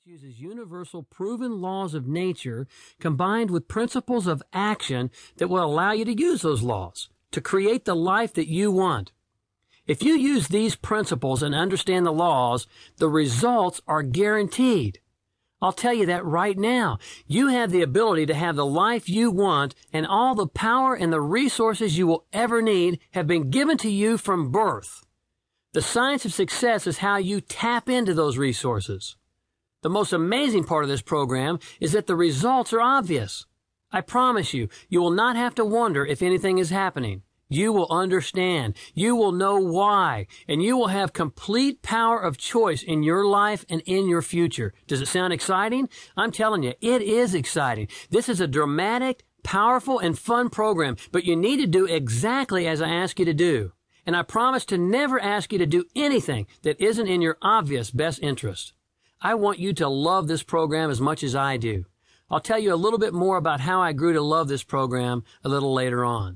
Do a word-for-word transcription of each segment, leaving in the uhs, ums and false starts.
Uses universal proven laws of nature combined with principles of action that will allow you to use those laws to create the life that you want. If you use these principles and understand the laws, the results are guaranteed. I'll tell you that right now. You have the ability to have the life you want, and all the power and the resources you will ever need have been given to you from birth. The science of success is how you tap into those resources. The most amazing part of this program is that the results are obvious. I promise you, you will not have to wonder if anything is happening. You will understand. You will know why. And you will have complete power of choice in your life and in your future. Does it sound exciting? I'm telling you, it is exciting. This is a dramatic, powerful, and fun program, but you need to do exactly as I ask you to do. And I promise to never ask you to do anything that isn't in your obvious best interest. I want you to love this program as much as I do. I'll tell you a little bit more about how I grew to love this program a little later on.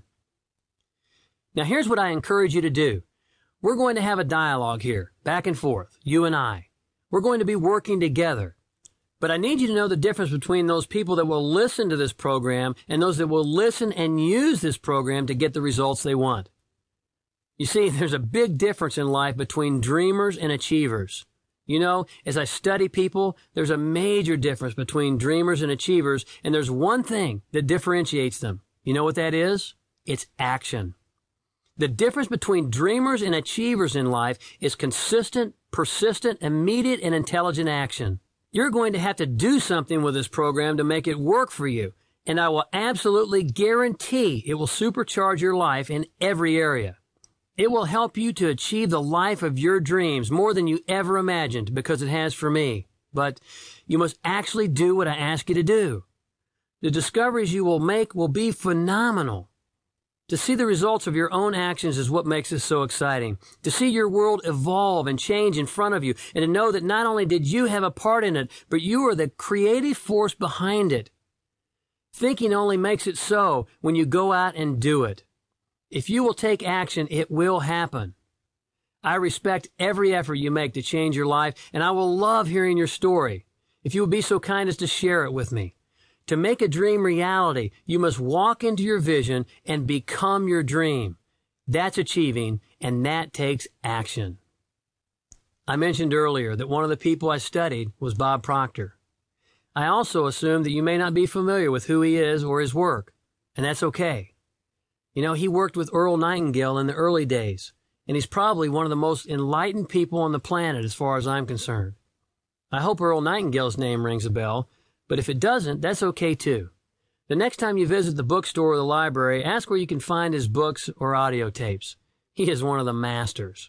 Now, here's what I encourage you to do. We're going to have a dialogue here, back and forth, you and I. We're going to be working together. But I need you to know the difference between those people that will listen to this program and those that will listen and use this program to get the results they want. You see, there's a big difference in life between dreamers and achievers. You know, as I study people, there's a major difference between dreamers and achievers, and there's one thing that differentiates them. You know what that is? It's action. The difference between dreamers and achievers in life is consistent, persistent, immediate, and intelligent action. You're going to have to do something with this program to make it work for you, and I will absolutely guarantee it will supercharge your life in every area. It will help you to achieve the life of your dreams more than you ever imagined, because it has for me. But you must actually do what I ask you to do. The discoveries you will make will be phenomenal. To see the results of your own actions is what makes this so exciting. To see your world evolve and change in front of you, and to know that not only did you have a part in it, but you are the creative force behind it. Thinking only makes it so when you go out and do it. If you will take action, it will happen. I respect every effort you make to change your life, and I will love hearing your story. If you will be so kind as to share it with me. To make a dream reality, you must walk into your vision and become your dream. That's achieving, and that takes action. I mentioned earlier that one of the people I studied was Bob Proctor. I also assume that you may not be familiar with who he is or his work, and that's okay. You know, he worked with Earl Nightingale in the early days, and he's probably one of the most enlightened people on the planet as far as I'm concerned. I hope Earl Nightingale's name rings a bell, but if it doesn't, that's okay too. The next time you visit the bookstore or the library, ask where you can find his books or audio tapes. He is one of the masters.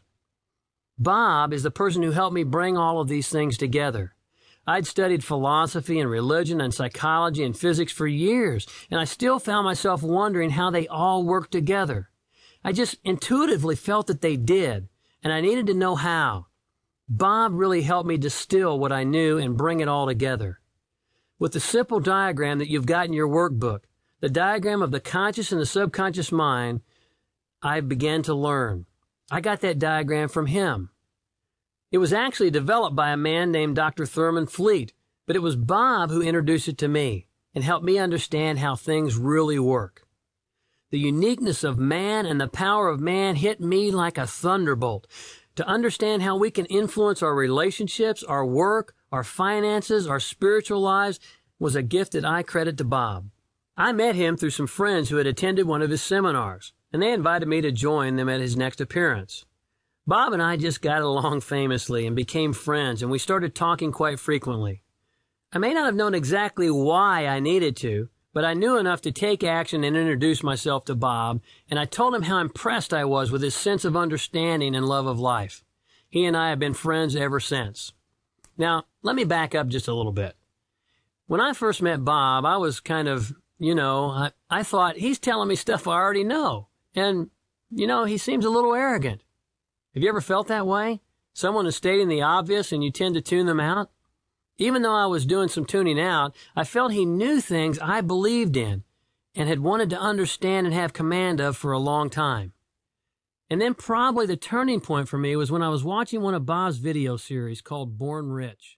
Bob is the person who helped me bring all of these things together. I'd studied philosophy and religion and psychology and physics for years, and I still found myself wondering how they all worked together. I just intuitively felt that they did, and I needed to know how. Bob really helped me distill what I knew and bring it all together. With the simple diagram that you've got in your workbook, the diagram of the conscious and the subconscious mind, I began to learn. I got that diagram from him. It was actually developed by a man named Doctor Thurman Fleet, but it was Bob who introduced it to me and helped me understand how things really work. The uniqueness of man and the power of man hit me like a thunderbolt. To understand how we can influence our relationships, our work, our finances, our spiritual lives was a gift that I credit to Bob. I met him through some friends who had attended one of his seminars, and they invited me to join them at his next appearance. Bob and I just got along famously and became friends, and we started talking quite frequently. I may not have known exactly why I needed to, but I knew enough to take action and introduce myself to Bob, and I told him how impressed I was with his sense of understanding and love of life. He and I have been friends ever since. Now, let me back up just a little bit. When I first met Bob, I was kind of, you know, I, I thought, he's telling me stuff I already know, and, you know, he seems a little arrogant. Have you ever felt that way? Someone is stating the obvious and you tend to tune them out? Even though I was doing some tuning out, I felt he knew things I believed in and had wanted to understand and have command of for a long time. And then probably the turning point for me was when I was watching one of Bob's video series called Born Rich.